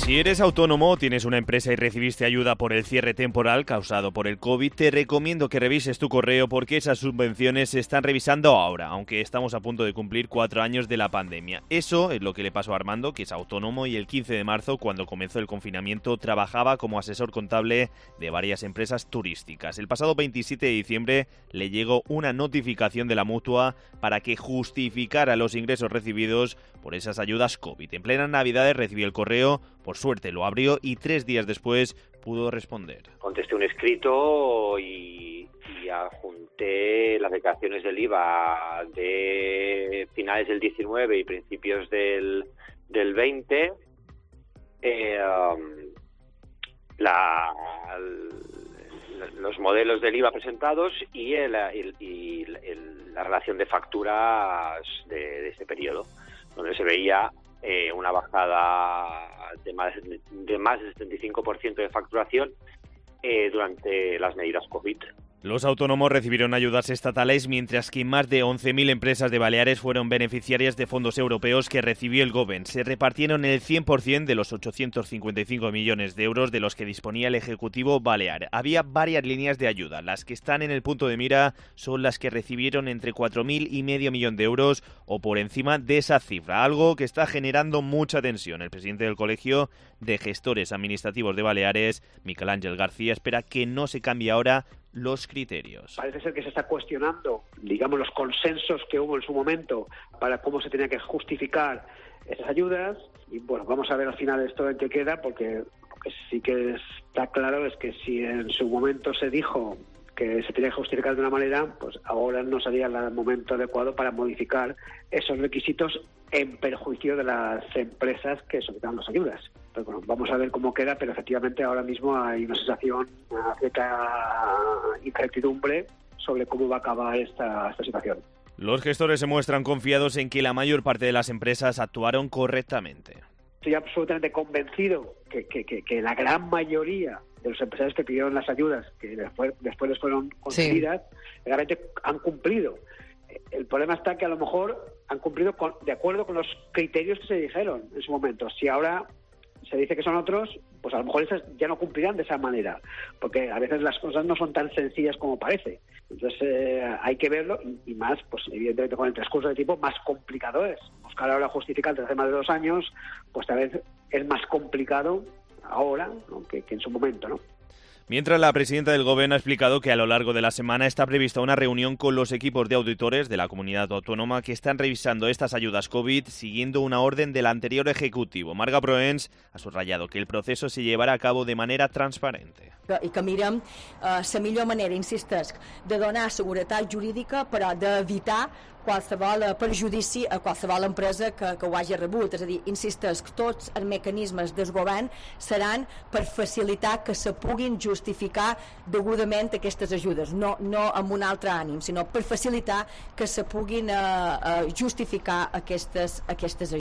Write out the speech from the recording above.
Si eres autónomo o tienes una empresa y recibiste ayuda por el cierre temporal causado por el COVID, te recomiendo que revises tu correo porque esas subvenciones se están revisando ahora, aunque estamos a punto de cumplir 4 años de la pandemia. Eso es lo que le pasó a Armando, que es autónomo y el 15 de marzo, cuando comenzó el confinamiento, trabajaba como asesor contable de varias empresas turísticas. El pasado 27 de diciembre le llegó una notificación de la Mutua para que justificara los ingresos recibidos por esas ayudas COVID. En plenas Navidades recibió el correo, por suerte lo abrió y 3 días después pudo responder. Contesté un escrito y adjunté las declaraciones del IVA de finales del 19 y principios del 20, los modelos del IVA presentados y la relación de facturas de este periodo, donde se veía una bajada de más del 75% de facturación durante las medidas COVID. Los autónomos recibieron ayudas estatales, mientras que más de 11.000 empresas de Baleares fueron beneficiarias de fondos europeos que recibió el Govern. Se repartieron el 100% de los 855 millones de euros de los que disponía el Ejecutivo balear. Había varias líneas de ayuda. Las que están en el punto de mira son las que recibieron entre 4.000 y medio millón de euros o por encima de esa cifra, algo que está generando mucha tensión. El presidente del Colegio de Gestores Administrativos de Baleares, Miquel Ángel García, espera que no se cambie ahora los criterios. Parece ser que se está cuestionando, digamos, los consensos que hubo en su momento para cómo se tenía que justificar esas ayudas y bueno, vamos a ver al final esto en qué queda, porque lo que sí que está claro es que si en su momento se dijo que se tenía que justificar de una manera, pues ahora no sería el momento adecuado para modificar esos requisitos en perjuicio de las empresas que solicitan las ayudas. Pero bueno, vamos a ver cómo queda, pero efectivamente ahora mismo hay una sensación, una cierta incertidumbre sobre cómo va a acabar esta situación. Los gestores se muestran confiados en que la mayor parte de las empresas actuaron correctamente. Estoy absolutamente convencido que la gran mayoría de los empresarios que pidieron las ayudas, que después les fueron concedidas, realmente han cumplido. El problema está que a lo mejor han cumplido de acuerdo con los criterios que se dijeron en su momento. Si ahora se dice que son otros, pues a lo mejor esas ya no cumplirán de esa manera, porque a veces las cosas no son tan sencillas como parece. Entonces hay que verlo y más, pues evidentemente con el transcurso de tiempo más complicado es. Buscar ahora justificar desde hace más de 2 años, pues tal vez es más complicado ahora, ¿no? que en su momento, ¿no? Mientras, la presidenta del Gobierno ha explicado que a lo largo de la semana está prevista una reunión con los equipos de auditores de la comunidad autónoma que están revisando estas ayudas COVID siguiendo una orden del anterior Ejecutivo. Marga Proens ha subrayado que el proceso se llevará a cabo de manera transparente. I que mirem la millor manera, insistesc, de donar seguretat jurídica però d'evitar qualsevol perjudici a qualsevol empresa que ho hagi rebut. És a dir, insistesc, tots els mecanismes del govern seran per facilitar que se puguin justificar degudament aquestes ajudes, no amb un altre ànim, sinó per facilitar que se puguin justificar aquestes ajudes.